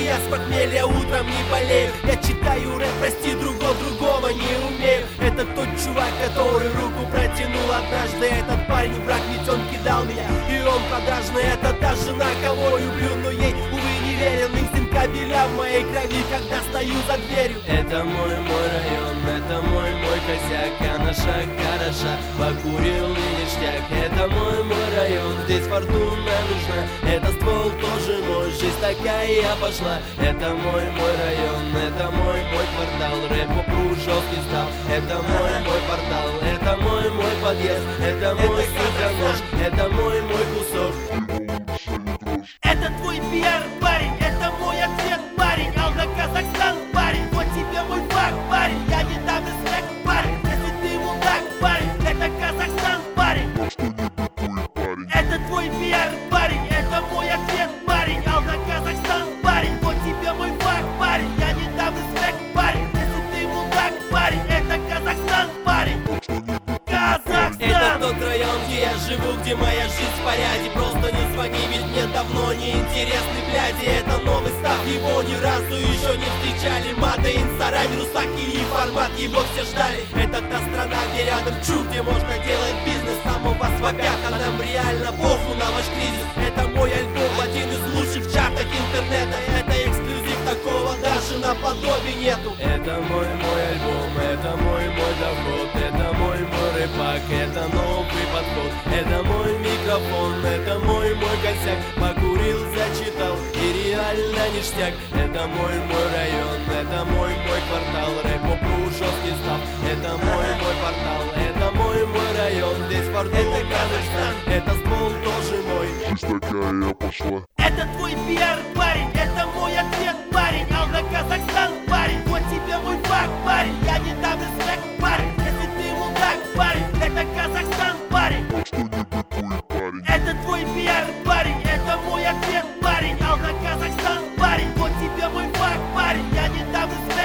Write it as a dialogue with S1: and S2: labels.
S1: я с похмелья утром не болею. Я читаю рэп, прости, другого не умею. Это тот чувак, который руку протянул однажды. Этот парень враг, ведь он кидал меня, и он продажный. Это та жена, кого люблю, но ей, увы, не верен. Инстинкт кабеля в моей крови, когда стою за дверью. Это мой район, это мой косяк. А наша хороша, покурил и ништяк. Это мой район, здесь фортуна нужна. Это ствол тоже мой, жизнь такая пошла. Это мой район, это мой квартал. Рэп попру жесткий стал. Это мой портал, это мой подъезд. Это мой сука-нож, это мой кусок. Это твой пиар, парень, это мой ответ, парень. Алга, Казахстан, парень, вот тебе мой факт, парень. Я не дам респект, парень, если ты мудак, парень. Это Казахстан, парень. Это твой пиар, парень, это мой ответ, парень. Алга, Казахстан, парень, вот тебе мой факт, парень. Я не дам респект, парень, если ты мудак, парень. Это Казахстан, парень. Это тот район, где я живу, где моя жизнь в порядке. Просто не звони, ведь мне давно не интересны бляди. Это новый став, его ни разу еще не встречали. Маты, инстаграм, русаки и формат, его все ждали. Это та страна, где рядом чу, где можно делать бизнес. Там у вас вопят, а нам реально похуй на ваш кризис. Это мой альбом, один из лучших в чартах интернета. Это эксклюзив, такого даже наподобие нету. Это мой альбом, это мой доход. Это мой рэпак, это новый подход. Это мой микрофон, это мой косяк. Покурил, зачитал и реально ништяк. Это мой район, это мой квартал. Рэп попру жесткий став. Это мой портал, это мой район. Здесь фортуна, Казахстан, это ствол тоже мой.
S2: Жизнь такая пошла.
S1: Это твой пиар, парень, это мой ответ, парень. Алга, Казахстан, парень, вот тебе мой факт, парень. Я не дам респект, парень, если ты мудак, парень. Это Казахстан, парень. Это твой пиар, парень, это мой ответ, парень. Алга, Казахстан, парень, вот тебе мой факт, парень. Я не дам респект.